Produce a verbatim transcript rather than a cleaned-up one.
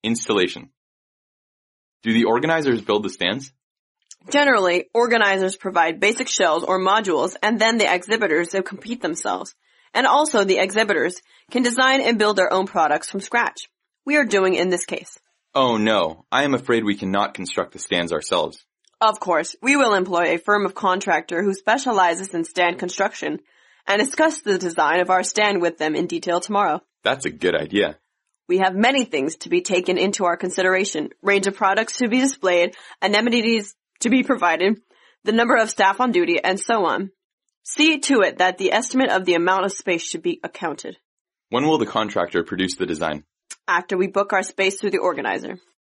Installation. Do the organizers build the stands? Generally, organizers provide basic shells or modules, and then the exhibitors will compete themselves. And also the exhibitors can design and build their own products from scratch. We are doing in this case. Oh no, I am afraid we cannot construct the stands ourselves. Of course, we will employ a firm of contractor who specializes in stand construction and discuss the design of our stand with them in detail tomorrow. That's a good idea. We have many things to be taken into our consideration. Range of products to be displayed, amenities to be provided, the number of staff on duty, and so on. See to it that the estimate of the amount of space should be accounted. When will the contractor produce the design? After we book our space through the organizer.